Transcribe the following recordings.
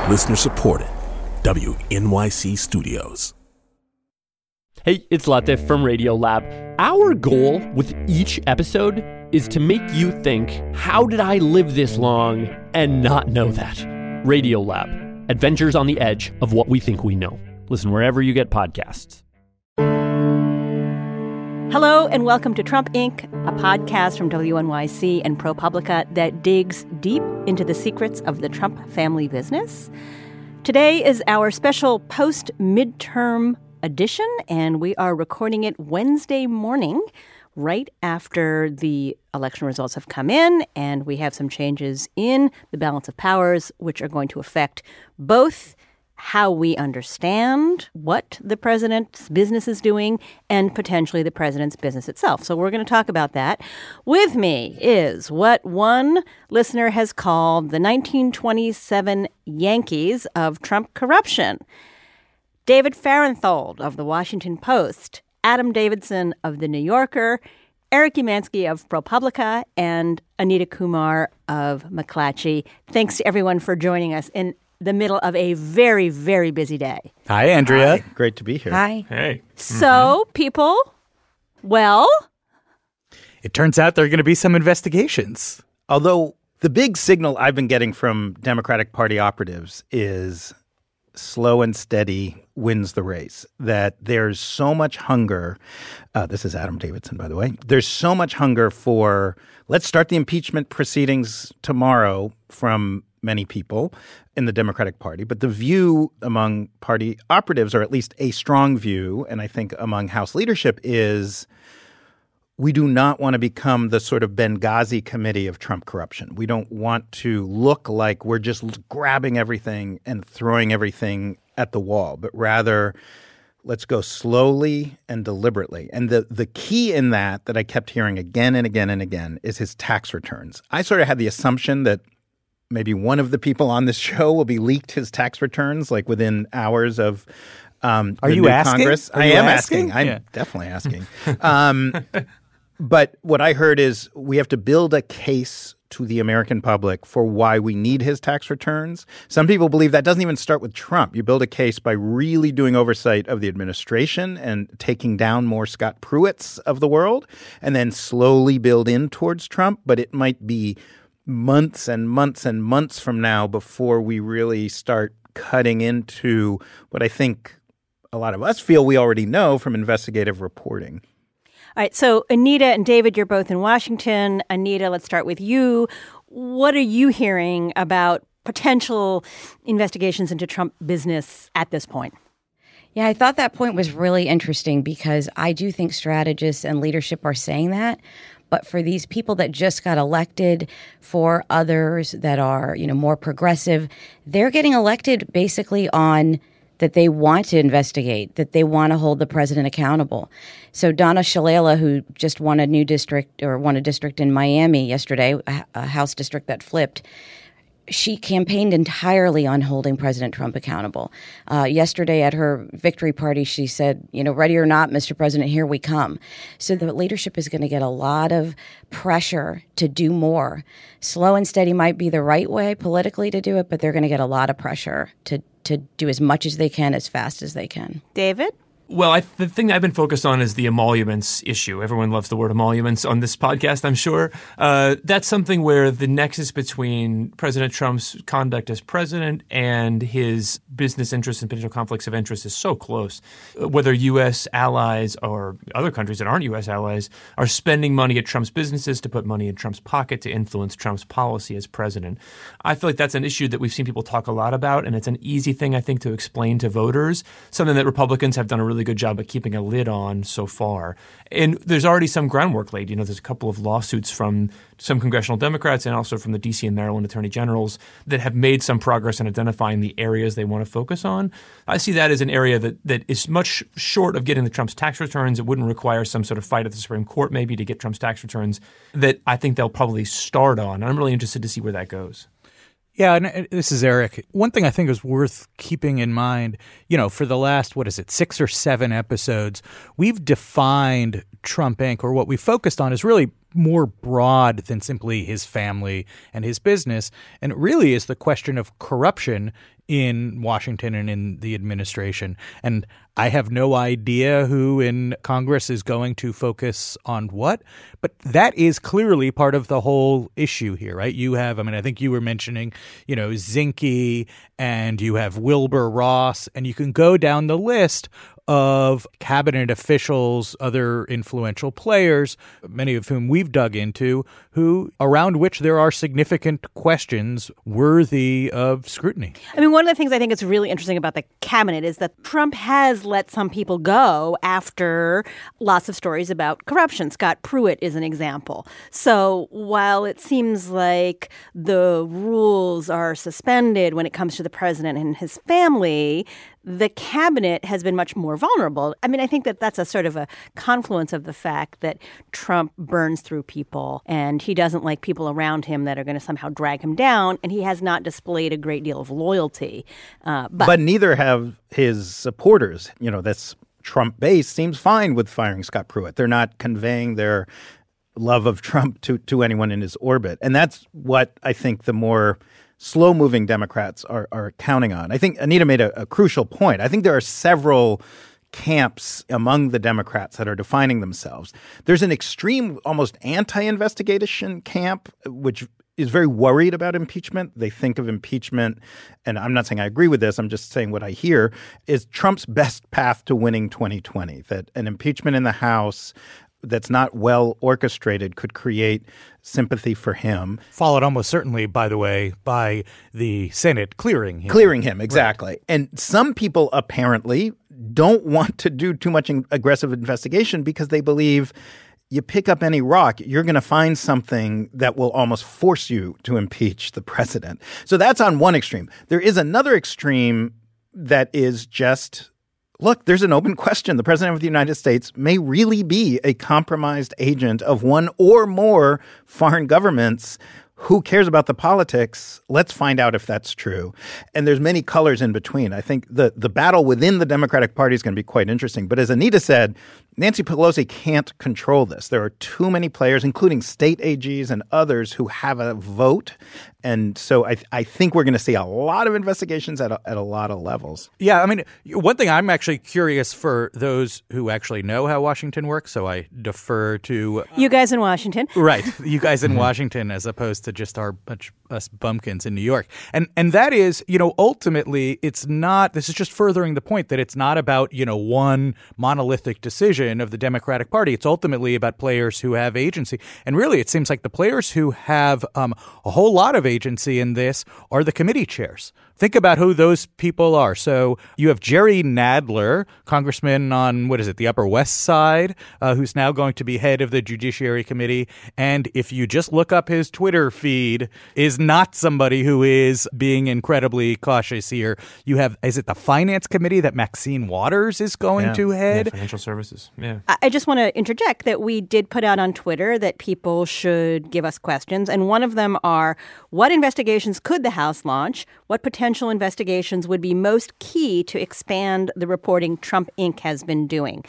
Listener supported. WNYC Studios. Hey, it's Latif from Radiolab. Our goal with each episode is to make you think, how did I live this long and not know that? Radiolab, adventures on the edge of what we think we know. Listen wherever you get podcasts. Hello and welcome to Trump Inc., a podcast from WNYC and ProPublica that digs deep into the secrets of the Trump family business. Today is our special post-midterm edition, and we are recording it Wednesday morning, right after the election results have come in, and we have some changes in the balance of powers, which are going to affect both how we understand what the president's business is doing and potentially the president's business itself. So we're going to talk about that. With me is what one listener has called the 1927 Yankees of Trump corruption. David Fahrenthold of The Washington Post, Adam Davidson of The New Yorker, Eric Umansky of ProPublica, and Anita Kumar of McClatchy. Thanks to everyone for joining us in the middle of a very, very busy day. Hi, Andrea. Hi. Great to be here. Hi. Hey. So, people, well, it turns out there are going to be some investigations. Although the big signal I've been getting from Democratic Party operatives is slow and steady wins the race, that there's so much hunger. This is Adam Davidson, by the way. There's so much hunger for, let's start the impeachment proceedings tomorrow from many people in the Democratic Party. But the view among party operatives, or at least a strong view, and I think among House leadership, is we do not want to become the sort of Benghazi committee of Trump corruption. We don't want to look like we're just grabbing everything and throwing everything at the wall, but rather let's go slowly and deliberately. And the key in that I kept hearing again and again and again is his tax returns. I sort of had the assumption that maybe one of the people on this show will be leaked his tax returns like within hours of Are you asking? Congress. I am asking. I'm definitely asking. But what I heard is we have to build a case to the American public for why we need his tax returns. Some people believe that doesn't even start with Trump. You build a case by really doing oversight of the administration and taking down more Scott Pruitts of the world, and then slowly build in towards Trump. But it might be months and months and months from now before we really start cutting into what I think a lot of us feel we already know from investigative reporting. all right. So Anita and David, you're both in Washington. Anita, let's start with you. What are you hearing about potential investigations into Trump business at this point? Yeah, I thought that point was really interesting because I do think strategists and leadership are saying that. But for these people that just got elected, for others that are, more progressive, they're getting elected basically on that they want to investigate, that they want to hold the president accountable. So Donna Shalala, who just won a district in Miami yesterday, a House district that flipped, she campaigned entirely on holding President Trump accountable. Yesterday at her victory party, she said, ready or not, Mr. President, here we come. So the leadership is going to get a lot of pressure to do more. Slow and steady might be the right way politically to do it, but they're going to get a lot of pressure to do as much as they can, as fast as they can. David? Well, the thing I've been focused on is the emoluments issue. Everyone loves the word emoluments on this podcast, I'm sure. That's something where the nexus between President Trump's conduct as president and his business interests and potential conflicts of interest is so close. Whether U.S. allies or other countries that aren't U.S. allies are spending money at Trump's businesses to put money in Trump's pocket to influence Trump's policy as president. I feel like that's an issue that we've seen people talk a lot about, and it's an easy thing, I think, to explain to voters, something that Republicans have done a really good job at keeping a lid on so far. And there's already some groundwork laid. There's a couple of lawsuits from some congressional Democrats and also from the D.C. and Maryland attorney generals that have made some progress in identifying the areas they want to focus on. I see that as an area that is much short of getting the Trump's tax returns. It wouldn't require some sort of fight at the Supreme Court maybe to get Trump's tax returns that I think they'll probably start on. I'm really interested to see where that goes. Yeah, and this is Eric. One thing I think is worth keeping in mind, for the last, 6 or 7 episodes, we've defined Trump Inc., or what we focused on is really more broad than simply his family and his business. And it really is the question of corruption in Washington and in the administration. And I have no idea who in Congress is going to focus on what, but that is clearly part of the whole issue here, right? You have, I think you were mentioning, Zinke, and you have Wilbur Ross, and you can go down the list of cabinet officials, other influential players, many of whom we've dug into, around which there are significant questions worthy of scrutiny. One of the things I think is really interesting about the cabinet is that Trump has let some people go after lots of stories about corruption. Scott Pruitt is an example. So while it seems like the rules are suspended when it comes to the president and his family, the cabinet has been much more vulnerable. I think that that's a sort of a confluence of the fact that Trump burns through people and he doesn't like people around him that are going to somehow drag him down, and he has not displayed a great deal of loyalty. But neither have his supporters. That's Trump base seems fine with firing Scott Pruitt. They're not conveying their love of Trump to anyone in his orbit. And that's what I think the more slow-moving Democrats are counting on. I think Anita made a crucial point. I think there are several camps among the Democrats that are defining themselves. There's an extreme, almost anti-investigation camp, which is very worried about impeachment. They think of impeachment, and I'm not saying I agree with this, I'm just saying what I hear, is Trump's best path to winning 2020, that an impeachment in the House that's not well orchestrated could create sympathy for him. Followed almost certainly, by the way, by the Senate clearing him. Clearing him, exactly. Right. And some people apparently don't want to do too much aggressive investigation because they believe you pick up any rock, you're going to find something that will almost force you to impeach the president. So that's on one extreme. There is another extreme that is just, look, there's an open question. The president of the United States may really be a compromised agent of one or more foreign governments. Who cares about the politics? Let's find out if that's true. And there's many colors in between. I think the battle within the Democratic Party is going to be quite interesting. But as Anita said, Nancy Pelosi can't control this. There are too many players, including state AGs and others, who have a vote. And so I think we're going to see a lot of investigations at a lot of levels. Yeah, one thing I'm actually curious for those who actually know how Washington works, so I defer to you guys in Washington. Right, you guys in Washington as opposed to just us bumpkins in New York. And that is, ultimately it's not, this is just furthering the point that it's not about, one monolithic decision of the Democratic Party. It's ultimately about players who have agency. And really, it seems like the players who have a whole lot of agency in this are the committee chairs. Think about who those people are. So you have Jerry Nadler, congressman on, the Upper West Side, who's now going to be head of the Judiciary Committee. And if you just look up his Twitter feed, is not somebody who is being incredibly cautious here. You have, is it the Finance Committee that Maxine Waters is going to head? Yeah, financial services. Yeah. I just want to interject that we did put out on Twitter that people should give us questions. And one of them are, what investigations could the House launch? What potential investigations would be most key to expand the reporting Trump Inc. has been doing?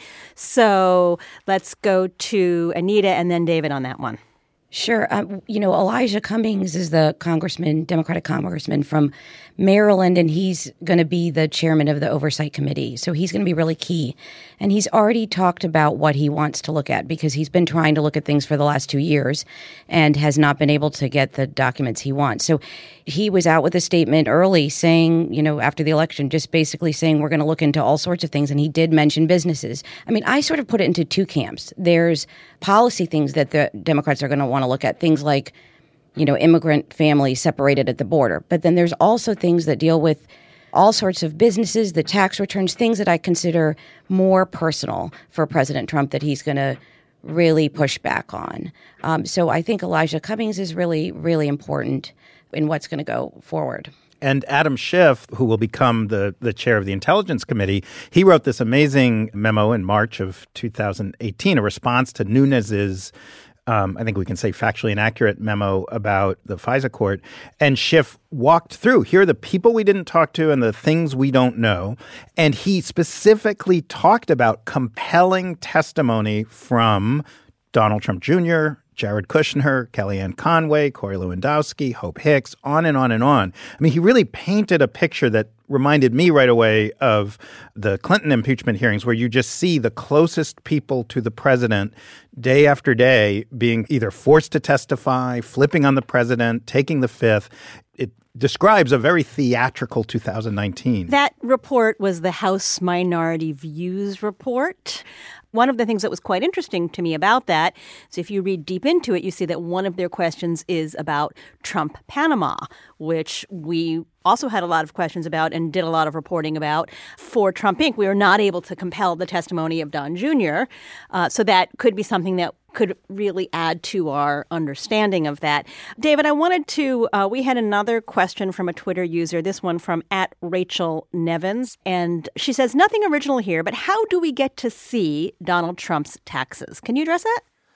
So let's go to Anita and then David on that one. Sure. Elijah Cummings is the Democratic congressman from Maryland, and he's going to be the chairman of the Oversight Committee. So he's going to be really key. And he's already talked about what he wants to look at because he's been trying to look at things for the last 2 years and has not been able to get the documents he wants. So he was out with a statement early saying, after the election, just basically saying we're going to look into all sorts of things. And he did mention businesses. I sort of put it into two camps. There's policy things that the Democrats are going to want to look at, things like, immigrant families separated at the border. But then there's also things that deal with all sorts of businesses, the tax returns, things that I consider more personal for President Trump that he's going to really push back on. So I think Elijah Cummings is really, really important in what's going to go forward. And Adam Schiff, who will become the chair of the Intelligence Committee, he wrote this amazing memo in March of 2018, a response to Nunes's I think we can say factually inaccurate memo about the FISA court. And Schiff walked through, here are the people we didn't talk to and the things we don't know. And he specifically talked about compelling testimony from Donald Trump Jr., Jared Kushner, Kellyanne Conway, Corey Lewandowski, Hope Hicks, on and on and on. I mean, he really painted a picture that reminded me right away of the Clinton impeachment hearings, where you just see the closest people to the president day after day being either forced to testify, flipping on the president, taking the fifth. It describes a very theatrical 2019. That report was the House Minority Views report. One of the things that was quite interesting to me about that is if you read deep into it, you see that one of their questions is about Trump Panama, which we also had a lot of questions about and did a lot of reporting about. For Trump Inc., we were not able to compel the testimony of Don Jr., so that could be something that could really add to our understanding of that. David, I wanted to, we had another question from a Twitter user, this one from @RachelNevins, and she says, nothing original here, but how do we get to see Donald Trump's taxes? Can you address that?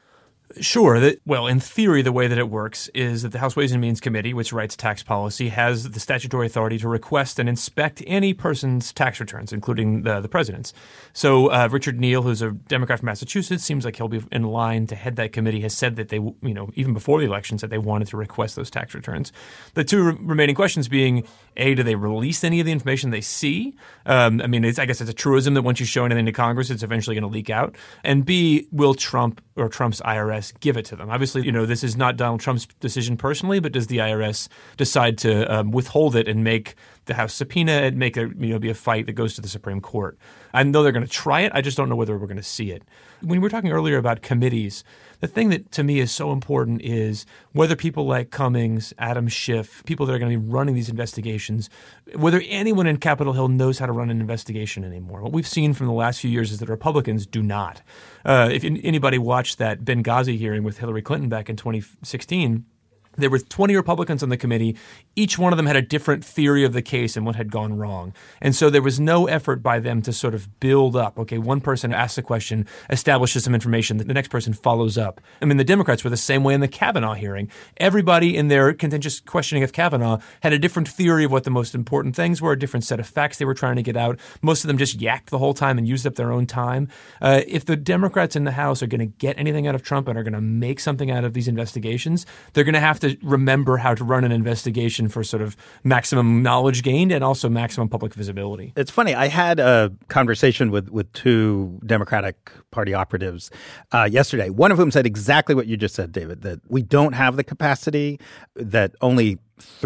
Sure. Well, in theory, the way that it works is that the House Ways and Means Committee, which writes tax policy, has the statutory authority to request and inspect any person's tax returns, including the president's. So Richard Neal, who's a Democrat from Massachusetts, seems like he'll be in line to head that committee, has said that they, even before the election, said they wanted to request those tax returns. The two remaining questions being, A, do they release any of the information they see? I guess it's a truism that once you show anything to Congress, it's eventually going to leak out. And B, will Trump or Trump's IRS give it to them? Obviously, this is not Donald Trump's decision personally, but does the IRS decide to withhold it and make the House subpoena and make it be a fight that goes to the Supreme Court? I know they're going to try it. I just don't know whether we're going to see it. When we were talking earlier about committees, the thing that to me is so important is whether people like Cummings, Adam Schiff, people that are going to be running these investigations, whether anyone in Capitol Hill knows how to run an investigation anymore. What we've seen from the last few years is that Republicans do not. If anybody watched that Benghazi hearing with Hillary Clinton back in 2016, there were 20 Republicans on the committee. Each one of them had a different theory of the case and what had gone wrong. And so there was no effort by them to sort of build up. Okay, one person asks a question, establishes some information, the next person follows up. I mean, the Democrats were the same way in the Kavanaugh hearing. Everybody in their contentious questioning of Kavanaugh had a different theory of what the most important things were, a different set of facts they were trying to get out. Most of them just yacked the whole time and used up their own time. If the Democrats in the House are going to get anything out of Trump and are going to make something out of these investigations, they're going to have to remember how to run an investigation for sort of maximum knowledge gained and also maximum public visibility. It's funny. I had a conversation with two Democratic Party operatives yesterday, one of whom said exactly what you just said, David, that we don't have the capacity, that only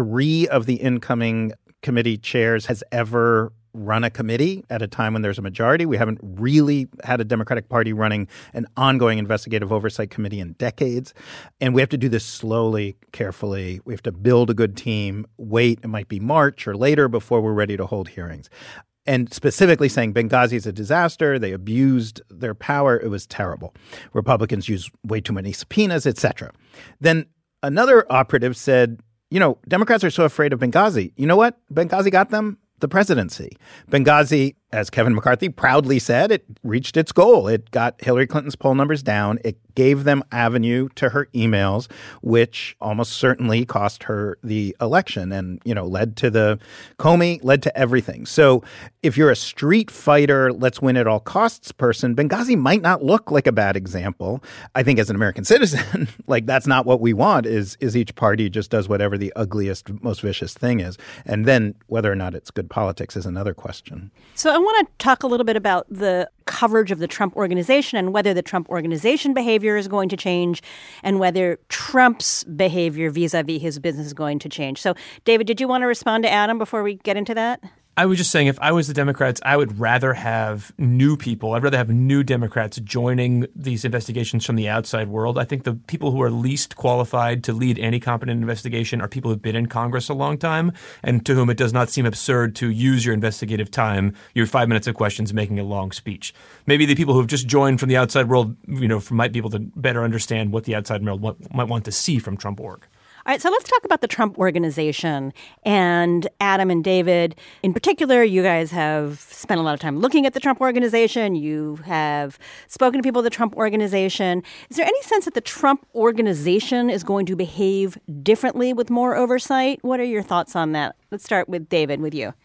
3 of the incoming committee chairs has ever run a committee at a time when there's a majority. We haven't really had a Democratic Party running an ongoing investigative oversight committee in decades. And we have to do this slowly, carefully. We have to build a good team, wait, it might be March or later before we're ready to hold hearings. And specifically saying Benghazi is a disaster, they abused their power, it was terrible. Republicans used way too many subpoenas, etc. Then another operative said, Democrats are so afraid of Benghazi. You know what? Benghazi got them the presidency. Benghazi, as Kevin McCarthy proudly said, it reached its goal. It got Hillary Clinton's poll numbers down. It gave them avenue to her emails, which almost certainly cost her the election and, led to the Comey, led to everything. So if you're a street fighter, let's win at all costs person, Benghazi might not look like a bad example. I think as an American citizen, that's not what we want is each party just does whatever the ugliest, most vicious thing is. And then whether or not it's good politics is another question. So I want to talk a little bit about the coverage of the Trump Organization and whether the Trump Organization behavior is going to change and whether Trump's behavior vis-a-vis his business is going to change. So, David, did you want to respond to Adam before we get into that? I was just saying, if I was the Democrats, I would rather have new people. I'd rather have new Democrats joining these investigations from the outside world. I think the people who are least qualified to lead any competent investigation are people who've been in Congress a long time and to whom it does not seem absurd to use your investigative time, your 5 minutes of questions, making a long speech. Maybe the people who've just joined from the outside world, might be able to better understand what the outside world might want to see from Trump.org. All right, so let's talk about the Trump Organization. And Adam and David, in particular, you guys have spent a lot of time looking at the Trump Organization. You have spoken to people of the Trump Organization. Is there any sense that the Trump Organization is going to behave differently with more oversight? What are your thoughts on that? Let's start with David, with you.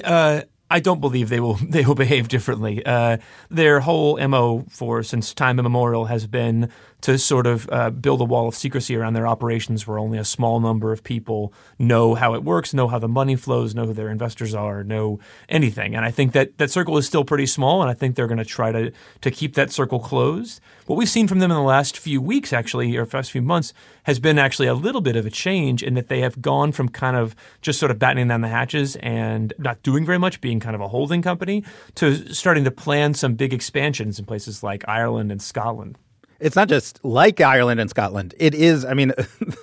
I don't believe they will behave differently. Their whole MO since time immemorial has been to sort of build a wall of secrecy around their operations where only a small number of people know how it works, know how the money flows, know who their investors are, know anything. And I think that circle is still pretty small, and I think they're going to try to keep that circle closed. What we've seen from them in the last few weeks, actually, or last few months, has been actually a little bit of a change in that they have gone from kind of just sort of battening down the hatches and not doing very much, being kind of a holding company, to starting to plan some big expansions in places like Ireland and Scotland. It's not just like Ireland and Scotland. It is, I mean,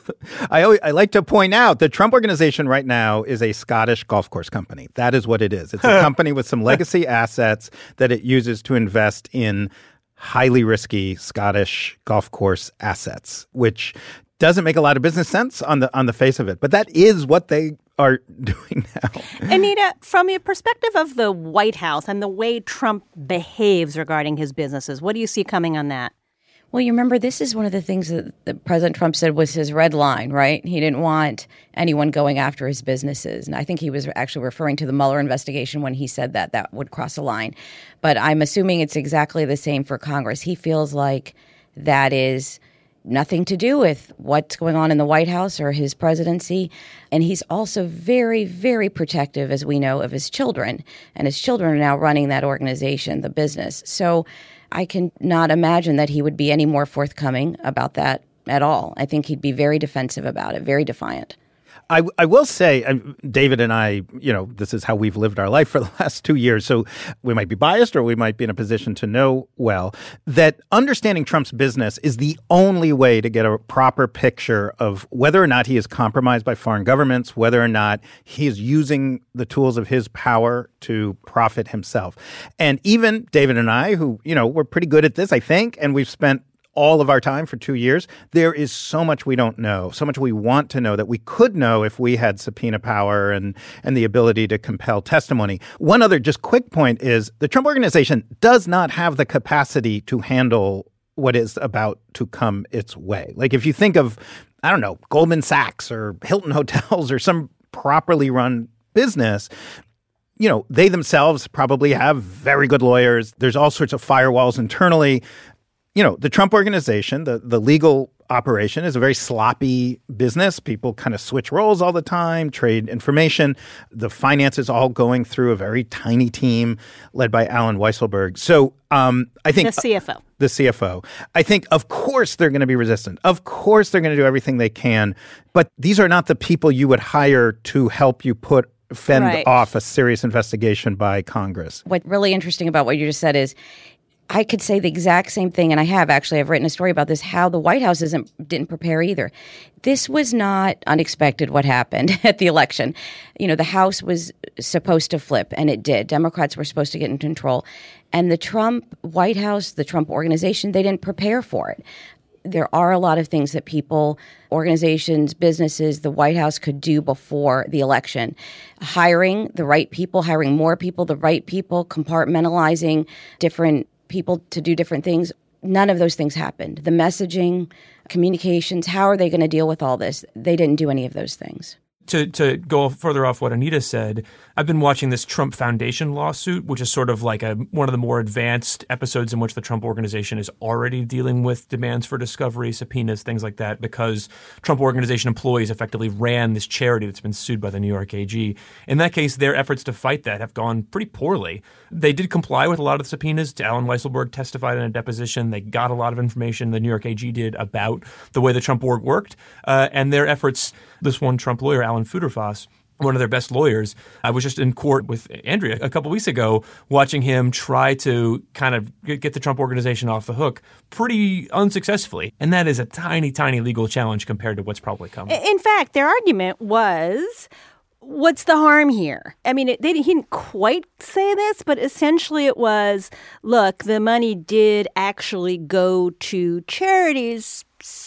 I like to point out the Trump Organization right now is a Scottish golf course company. That is what it is. It's a company with some legacy assets that it uses to invest in highly risky Scottish golf course assets, which doesn't make a lot of business sense on the face of it. But that is what they are doing now. Anita, from your perspective of the White House and the way Trump behaves regarding his businesses, what do you see coming on that? Well, you remember, this is one of the things that President Trump said was his red line, right? He didn't want anyone going after his businesses. And I think he was actually referring to the Mueller investigation when he said that would cross a line. But I'm assuming it's exactly the same for Congress. He feels like that is nothing to do with what's going on in the White House or his presidency. And he's also very, very protective, as we know, of his children. And his children are now running that organization, the business. So I can not imagine that he would be any more forthcoming about that at all. I think he'd be very defensive about it, very defiant. I will say, David and I, this is how we've lived our life for the last 2 years. So we might be biased or we might be in a position to know well that understanding Trump's business is the only way to get a proper picture of whether or not he is compromised by foreign governments, whether or not he is using the tools of his power to profit himself. And even David and I, who, we're pretty good at this, I think, and we've spent all of our time for 2 years, there is so much we don't know, so much we want to know that we could know if we had subpoena power and the ability to compel testimony. One other just quick point is the Trump Organization does not have the capacity to handle what is about to come its way. Like if you think of, I don't know, Goldman Sachs or Hilton Hotels or some properly run business, they themselves probably have very good lawyers. There's all sorts of firewalls internally. The Trump Organization, the legal operation, is a very sloppy business. People kind of switch roles all the time, trade information. The finance is all going through a very tiny team led by Alan Weisselberg. So I think the CFO. The CFO. I think, of course, they're going to be resistant. Of course, they're going to do everything they can. But these are not the people you would hire to help you fend off a serious investigation by Congress. What's really interesting about what you just said is I could say the exact same thing, and I've written a story about this, how the White House didn't prepare either. This was not unexpected what happened at the election. The House was supposed to flip, and it did. Democrats were supposed to get in control. And the Trump White House, the Trump Organization, they didn't prepare for it. There are a lot of things that people, organizations, businesses, the White House could do before the election. Hiring the right people, hiring more people, the right people, compartmentalizing different people to do different things. None of those things happened. The messaging, communications, how are they going to deal with all this? They didn't do any of those things. To go further off what Anita said, I've been watching this Trump Foundation lawsuit, which is sort of like one of the more advanced episodes in which the Trump Organization is already dealing with demands for discovery, subpoenas, things like that, because Trump Organization employees effectively ran this charity that's been sued by the New York AG. In that case, their efforts to fight that have gone pretty poorly. They did comply with a lot of the subpoenas. Alan Weisselberg testified in a deposition. They got a lot of information, the New York AG did, about the way the Trump org worked. And their efforts, this one Trump lawyer, Alan Futerfas, one of their best lawyers. I was just in court with Andrea a couple weeks ago watching him try to kind of get the Trump Organization off the hook pretty unsuccessfully. And that is a tiny, tiny legal challenge compared to what's probably coming. In fact, their argument was, what's the harm here? I mean, he didn't quite say this, but essentially it was, look, the money did actually go to charities,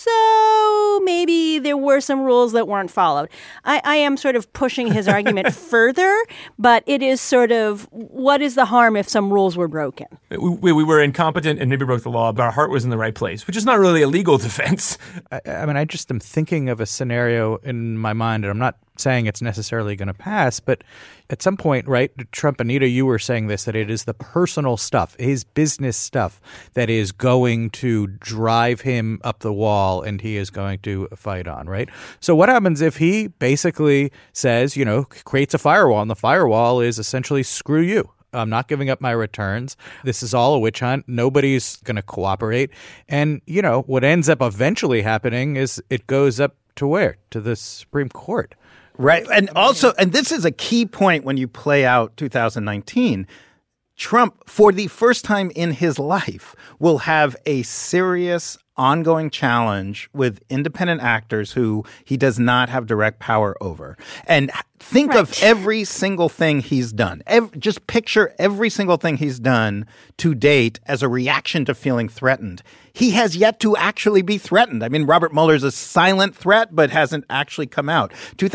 so maybe there were some rules that weren't followed. I am sort of pushing his argument further, but it is sort of, what is the harm if some rules were broken? We were incompetent and maybe broke the law, but our heart was in the right place, which is not really a legal defense. I mean, I just am thinking of a scenario in my mind, and I'm not saying it's necessarily going to pass, but at some point, right, Trump, Anita, you were saying this, that it is the personal stuff, his business stuff, that is going to drive him up the wall and he is going to fight on, right? So what happens if he basically says, creates a firewall, and the firewall is essentially screw you. I'm not giving up my returns. This is all a witch hunt. Nobody's going to cooperate. And, what ends up eventually happening is it goes up to where? To the Supreme Court. Right. And also, and this is a key point when you play out 2019, Trump, for the first time in his life, will have a serious ongoing challenge with independent actors who he does not have direct power over. And think of every single thing he's done. Just picture every single thing he's done to date as a reaction to feeling threatened. He has yet to actually be threatened. I mean, Robert Mueller's a silent threat, but hasn't actually come out.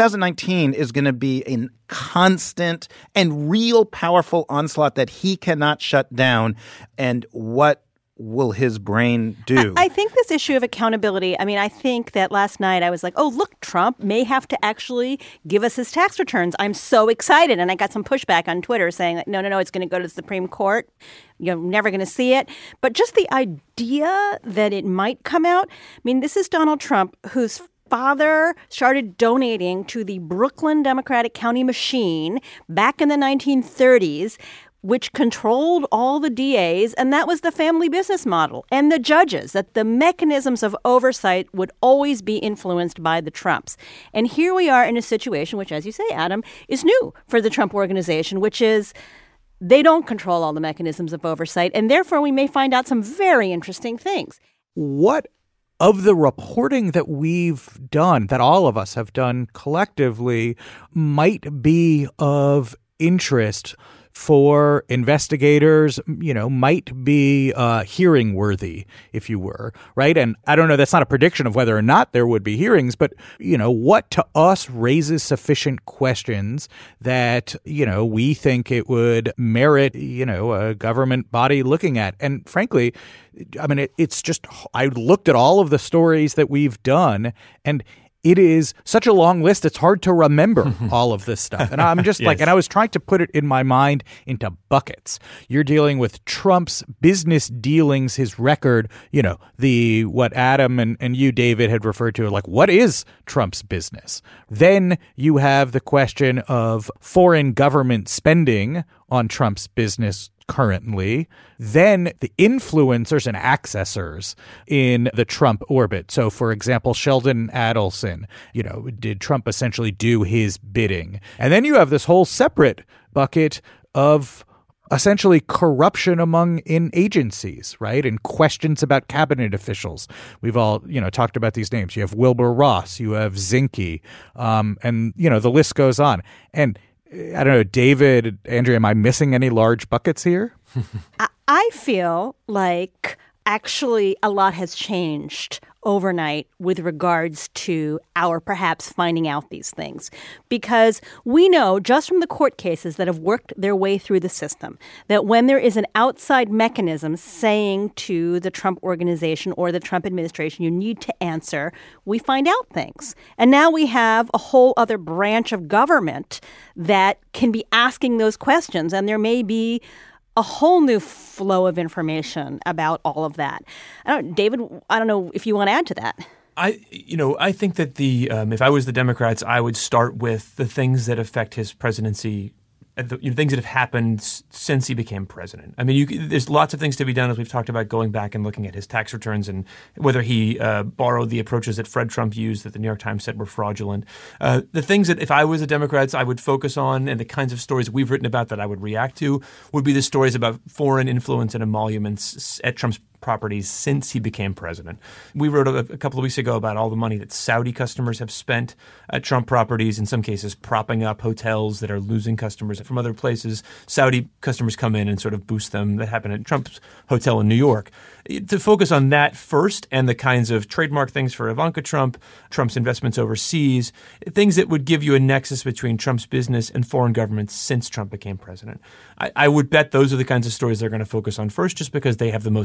2019 is going to be a constant and real powerful onslaught that he cannot shut down. And what will his brain do? I think this issue of accountability, I think that last night I was like, oh, look, Trump may have to actually give us his tax returns. I'm so excited. And I got some pushback on Twitter saying, like, no, it's going to go to the Supreme Court. You're never going to see it. But just the idea that it might come out. This is Donald Trump, whose father started donating to the Brooklyn Democratic County machine back in the 1930s, which controlled all the DAs, and that was the family business model, and the judges, that the mechanisms of oversight would always be influenced by the Trumps. And here we are in a situation which, as you say, Adam, is new for the Trump organization, which is they don't control all the mechanisms of oversight, and therefore we may find out some very interesting things. What of the reporting that we've done, that all of us have done collectively, might be of interest for investigators, might be hearing worthy, if you were, right? And I don't know, that's not a prediction of whether or not there would be hearings, but, what to us raises sufficient questions that, we think it would merit, a government body looking at. And frankly, it's just, I looked at all of the stories that we've done, and it is such a long list, it's hard to remember all of this stuff. And I'm just and I was trying to put it in my mind into buckets. You're dealing with Trump's business dealings, his record, what Adam and you, David, had referred to, like, what is Trump's business? Then you have the question of foreign government spending on Trump's business currently, then the influencers and accessors in the Trump orbit. So, for example, Sheldon Adelson, did Trump essentially do his bidding? And then you have this whole separate bucket of essentially corruption in agencies, right? And questions about cabinet officials. We've all, talked about these names. You have Wilbur Ross, you have Zinke, and, the list goes on. And I don't know, David, Andrea, am I missing any large buckets here? I feel like actually a lot has changed overnight with regards to our perhaps finding out these things. Because we know just from the court cases that have worked their way through the system that when there is an outside mechanism saying to the Trump organization or the Trump administration, you need to answer, we find out things. And now we have a whole other branch of government that can be asking those questions. And there may be a whole new flow of information about all of that. David, I don't know if you want to add to that. I think that if I was the Democrats, I would start with the things that affect his presidency, things that have happened since he became president. There's lots of things to be done, as we've talked about, going back and looking at his tax returns and whether he borrowed the approaches that Fred Trump used that the New York Times said were fraudulent. The things that if I was the Democrats, I would focus on, and the kinds of stories we've written about that I would react to, would be the stories about foreign influence and emoluments at Trump's properties since he became president. We wrote a couple of weeks ago about all the money that Saudi customers have spent at Trump properties, in some cases propping up hotels that are losing customers from other places. Saudi customers come in and sort of boost them. That happened at Trump's hotel in New York. To focus on that first and the kinds of trademark things for Ivanka Trump, Trump's investments overseas, things that would give you a nexus between Trump's business and foreign governments since Trump became president. I would bet those are the kinds of stories they're going to focus on first, just because they have the most relevance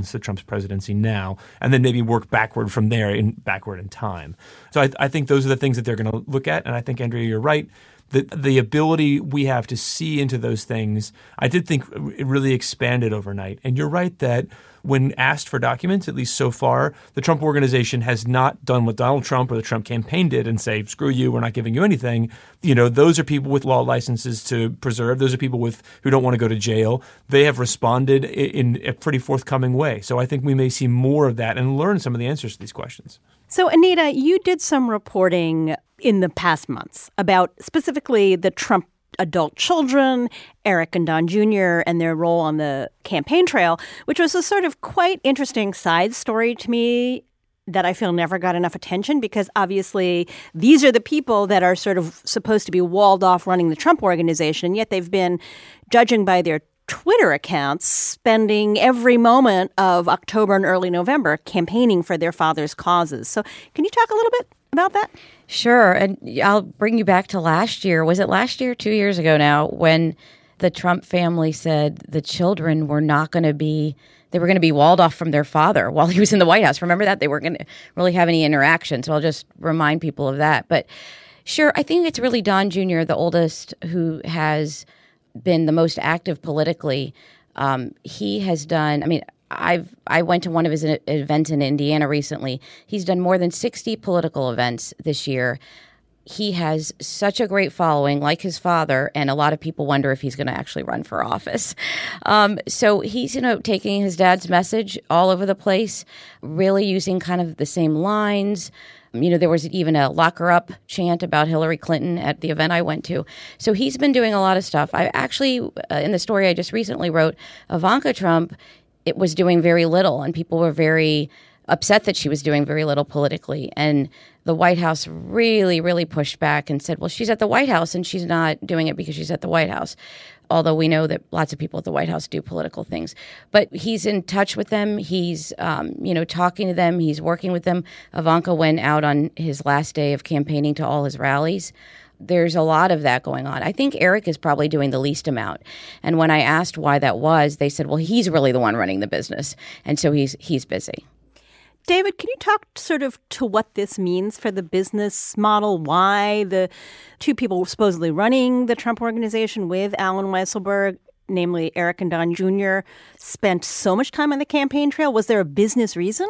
influence the Trump's presidency now, and then maybe work backward from there, backward in time. So I think those are the things that they're going to look at. And I think, Andrea, you're right. The ability we have to see into those things, I did think it really expanded overnight. And you're right that when asked for documents, at least so far, the Trump Organization has not done what Donald Trump or the Trump campaign did and say, screw you, we're not giving you anything. Those are people with law licenses to preserve. Those are people who don't want to go to jail. They have responded in a pretty forthcoming way. So I think we may see more of that and learn some of the answers to these questions. So, Anita, you did some reporting in the past months about specifically the Trump adult children, Eric and Don Jr., and their role on the campaign trail, which was a sort of quite interesting side story to me that I feel never got enough attention, because obviously these are the people that are sort of supposed to be walled off running the Trump Organization, and yet they've been, judging by their Twitter accounts, spending every moment of October and early November campaigning for their father's causes. So can you talk a little bit about that? Sure. And I'll bring you back to last year. Was it last year, 2 years ago now, when the Trump family said the children were not going to be, they were going to be walled off from their father while he was in the White House. Remember that? They weren't going to really have any interaction. So I'll just remind people of that. But sure, I think it's really Don Jr., the oldest, who has been the most active politically. He has done, I went to one of his events in Indiana recently. He's done more than 60 political events this year. He has such a great following, like his father, and a lot of people wonder if he's going to actually run for office. So he's, taking his dad's message all over the place, really using kind of the same lines. There was even a lock her up chant about Hillary Clinton at the event I went to. So he's been doing a lot of stuff. I actually, in the story I just recently wrote, Ivanka Trump, it was doing very little, and people were very upset that she was doing very little politically. And the White House really, really pushed back and said, well, she's at the White House and she's not doing it because she's at the White House. Although we know that lots of people at the White House do political things. But he's in touch with them. He's, talking to them. He's working with them. Ivanka went out on his last day of campaigning to all his rallies. There's a lot of that going on. I think Eric is probably doing the least amount. And when I asked why that was, they said, well, he's really the one running the business. And so he's busy. David, can you talk sort of to what this means for the business model? Why the two people supposedly running the Trump Organization with Allen Weisselberg, namely Eric and Don Jr., spent so much time on the campaign trail? Was there a business reason?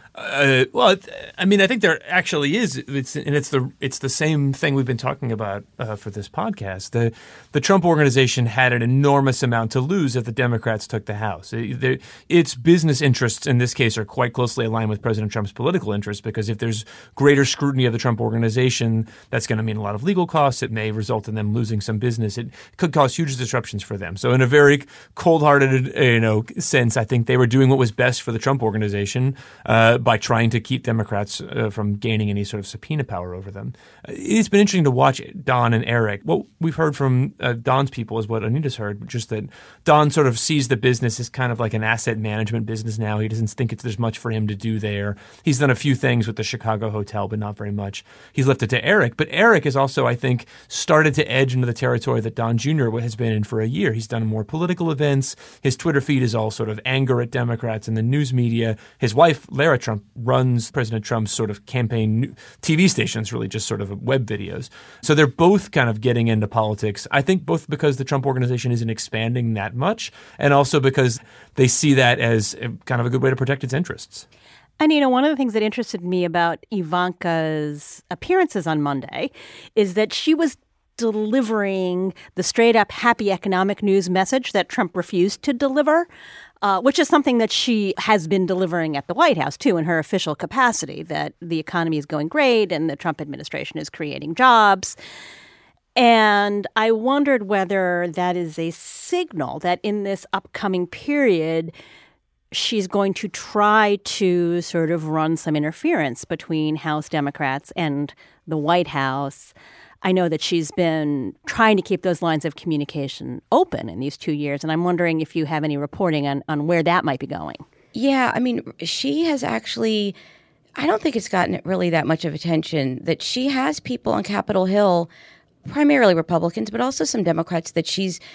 I think there actually is. It's the same thing we've been talking about for this podcast. The Trump Organization had an enormous amount to lose if the Democrats took the House. Its business interests in this case are quite closely aligned with President Trump's political interests, because if there's greater scrutiny of the Trump Organization, that's going to mean a lot of legal costs. It may result in them losing some business. It could cause huge disruptions for them. So in a very cold-hearted sense, I think they were doing what was best for the Trump Organization by trying to keep Democrats from gaining any sort of subpoena power over them. It's been interesting to watch Don and Eric. What we've heard from Don's people is what Anita's heard, just that Don sort of sees the business as kind of like an asset management business now. He doesn't think there's much for him to do there. He's done a few things with the Chicago hotel, but not very much. He's left it to Eric. But Eric has also, I think, started to edge into the territory that Don Jr. has been in for a year. He's done more political events. His Twitter feed is all sort of anger at Democrats and the news media. His wife, Lara Trump, runs President Trump's sort of campaign TV stations, really just sort of web videos. So they're both kind of getting into politics. I think both because the Trump Organization isn't expanding that much, and also because they see that as kind of a good way to protect its interests. And, one of the things that interested me about Ivanka's appearances on Monday is that she was delivering the straight-up happy economic news message that Trump refused to deliver, which is something that she has been delivering at the White House, too, in her official capacity, that the economy is going great and the Trump administration is creating jobs. And I wondered whether that is a signal that in this upcoming period, she's going to try to sort of run some interference between House Democrats and the White House. I know that she's been trying to keep those lines of communication open in these 2 years, and I'm wondering if you have any reporting on where that might be going. Yeah, she has actually, I don't think it's gotten really that much of attention, that she has people on Capitol Hill, primarily Republicans, but also some Democrats, that she's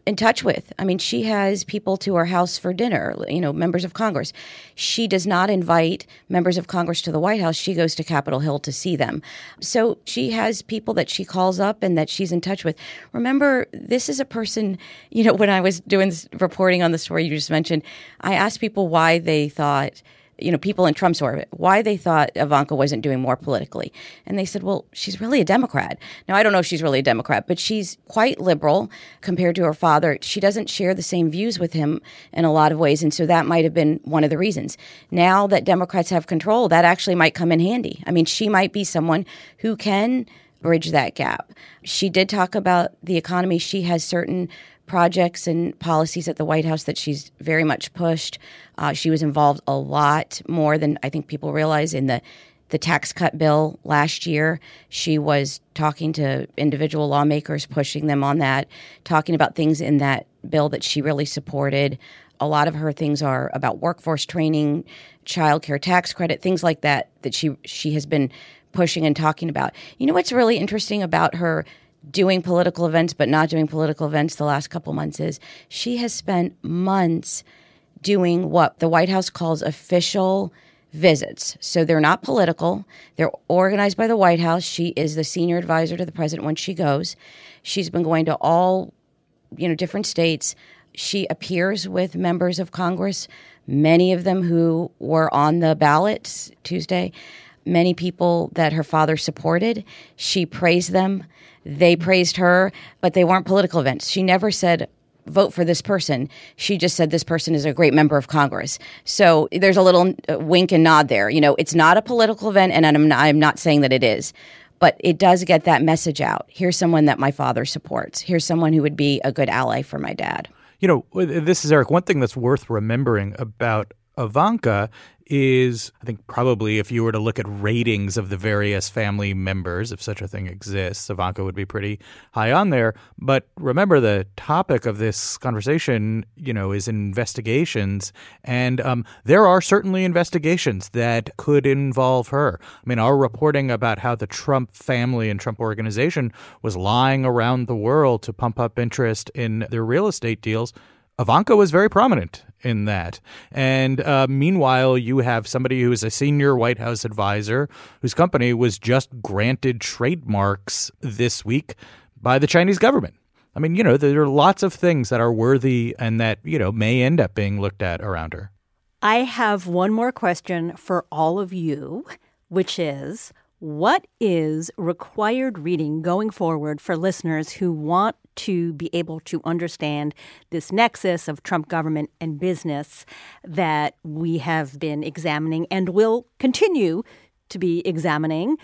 in touch with. I mean, she has people to her house for dinner, members of Congress. She does not invite members of Congress to the White House. She goes to Capitol Hill to see them. So she has people that she calls up and that she's in touch with. Remember, this is a person, when I was doing this reporting on the story you just mentioned, I asked people why they thought, people in Trump's orbit, why they thought Ivanka wasn't doing more politically. And they said, well, she's really a Democrat. Now, I don't know if she's really a Democrat, but she's quite liberal compared to her father. She doesn't share the same views with him in a lot of ways. And so that might have been one of the reasons. Now that Democrats have control, that actually might come in handy. I mean, she might be someone who can bridge that gap. She did talk about the economy. She has certain projects and policies at the White House that she's very much pushed. She was involved a lot more than I think people realize in the tax cut bill last year. She was talking to individual lawmakers, pushing them on that, talking about things in that bill that she really supported. A lot of her things are about workforce training, child care tax credit, things like that she has been pushing and talking about. What's really interesting about her doing political events but not doing political events the last couple months is she has spent months doing what the White House calls official visits. So they're not political. They're organized by the White House. She is the senior advisor to the president when she goes. She's been going to all, different states. She appears with members of Congress, many of them who were on the ballot Tuesday, many people that her father supported. She praised them. They praised her, but they weren't political events. She never said, vote for this person. She just said this person is a great member of Congress. So there's a little wink and nod there. It's not a political event, and I'm not saying that it is. But it does get that message out. Here's someone that my father supports. Here's someone who would be a good ally for my dad. This is Eric. One thing that's worth remembering about Ivanka is, I think probably if you were to look at ratings of the various family members, if such a thing exists, Ivanka would be pretty high on there. But remember, the topic of this conversation, is investigations. And there are certainly investigations that could involve her. I mean, our reporting about how the Trump family and Trump organization was lying around the world to pump up interest in their real estate deals, Ivanka was very prominent in that. And meanwhile, you have somebody who is a senior White House advisor whose company was just granted trademarks this week by the Chinese government. I mean, there are lots of things that are worthy and that, may end up being looked at around her. I have one more question for all of you, which is, what is required reading going forward for listeners who want to be able to understand this nexus of Trump government and business that we have been examining and will continue to be examining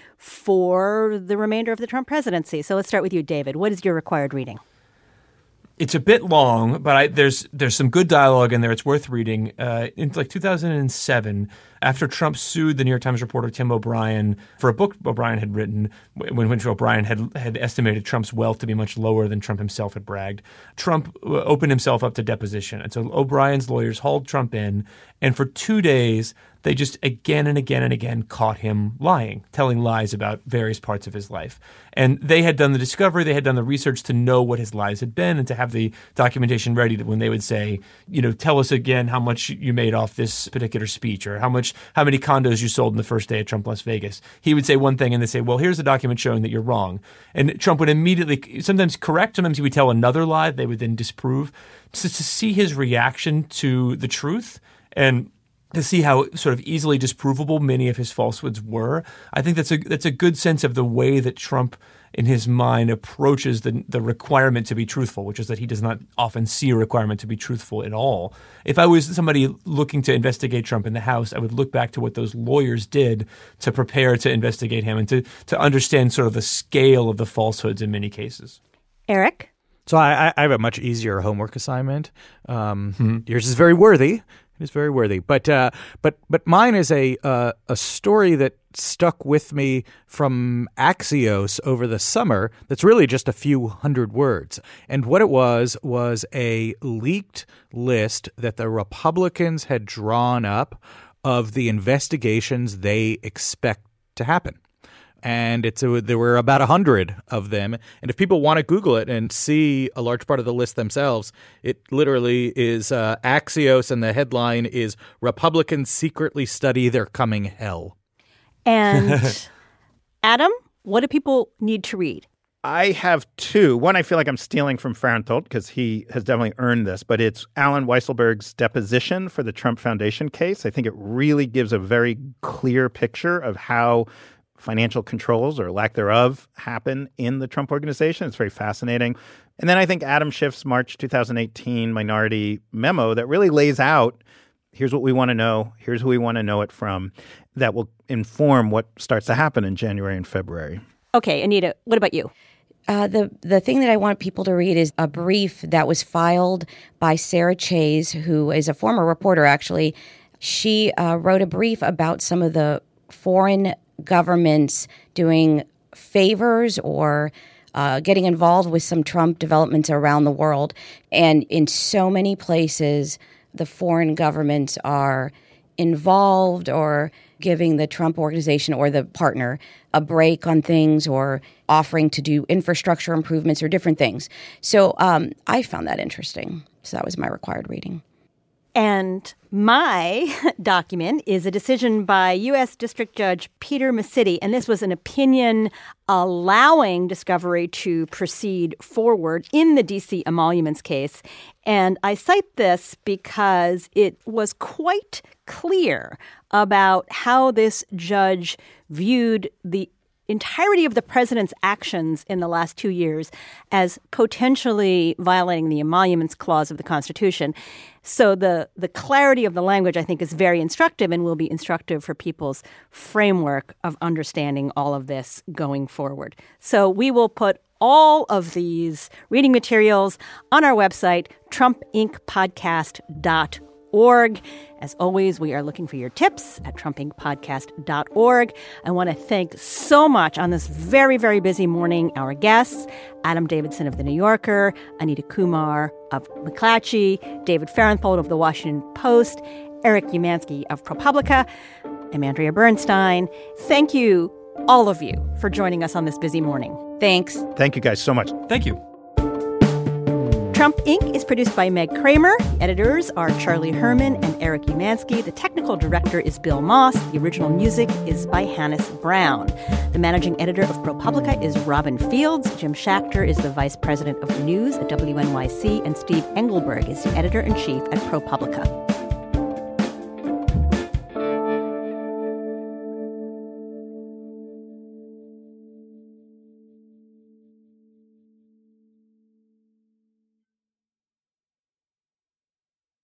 for the remainder of the Trump presidency? So let's start with you, David. What is your required reading? It's a bit long, but there's some good dialogue in there. It's worth reading. In 2007, after Trump sued the New York Times reporter Tim O'Brien for a book O'Brien had written, when O'Brien had estimated Trump's wealth to be much lower than Trump himself had bragged, Trump opened himself up to deposition. And so O'Brien's lawyers hauled Trump in, and for 2 days, they just again and again and again caught him lying, telling lies about various parts of his life. And they had done the discovery, they had done the research to know what his lies had been and to have the documentation ready that when they would say, tell us again how much you made off this particular speech or how many condos you sold in the first day at Trump Las Vegas. He would say one thing and they'd say, well, here's a document showing that you're wrong. And Trump would immediately, sometimes correct, sometimes he would tell another lie they would then disprove. So to see his reaction to the truth and to see how sort of easily disprovable many of his falsehoods were, I think that's a good sense of the way that Trump, in his mind, approaches the requirement to be truthful, which is that he does not often see a requirement to be truthful at all. If I was somebody looking to investigate Trump in the House, I would look back to what those lawyers did to prepare to investigate him and to understand sort of the scale of the falsehoods in many cases. Eric? So I have a much easier homework assignment. Yours is very worthy. It is very worthy, but mine is a story that stuck with me from Axios over the summer. That's really just a few hundred words, and what it was a leaked list that the Republicans had drawn up of the investigations they expect to happen. And there were about 100 of them. And if people want to Google it and see a large part of the list themselves, it literally is Axios, and the headline is "Republicans Secretly Study Their Coming Hell." And Adam, what do people need to read? I have two. One, I feel like I'm stealing from Farenthold because he has definitely earned this, but it's Alan Weisselberg's deposition for the Trump Foundation case. I think it really gives a very clear picture of how financial controls or lack thereof happen in the Trump organization. It's very fascinating. And then I think Adam Schiff's March 2018 minority memo that really lays out, here's what we want to know, here's who we want to know it from, that will inform what starts to happen in January and February. Okay, Anita, what about you? The thing that I want people to read is a brief that was filed by Sarah Chayes, who is a former reporter, actually. She wrote a brief about some of the foreign governments doing favors or getting involved with some Trump developments around the world. And in so many places, the foreign governments are involved or giving the Trump organization or the partner a break on things or offering to do infrastructure improvements or different things. So I found that interesting. So that was my required reading. And my document is a decision by U.S. District Judge Peter Masitti, and this was an opinion allowing discovery to proceed forward in the D.C. emoluments case. And I cite this because it was quite clear about how this judge viewed the entirety of the president's actions in the last 2 years as potentially violating the emoluments clause of the Constitution. So the clarity of the language, I think, is very instructive and will be instructive for people's framework of understanding all of this going forward. So we will put all of these reading materials on our website, trumpincpodcast.org. As always, we are looking for your tips at trumpincpodcast.org. I want to thank so much on this very, very busy morning our guests, Adam Davidson of The New Yorker, Anita Kumar of McClatchy, David Farenthold of The Washington Post, Eric Umansky of ProPublica. I'm Andrea Bernstein. Thank you, all of you, for joining us on this busy morning. Thanks. Thank you guys so much. Thank you. Trump Inc. is produced by Meg Kramer. Editors are Charlie Herman and Eric Umansky. The technical director is Bill Moss. The original music is by Hannes Brown. The managing editor of ProPublica is Robin Fields. Jim Schachter is the vice president of news at WNYC. And Steve Engelberg is the editor-in-chief at ProPublica.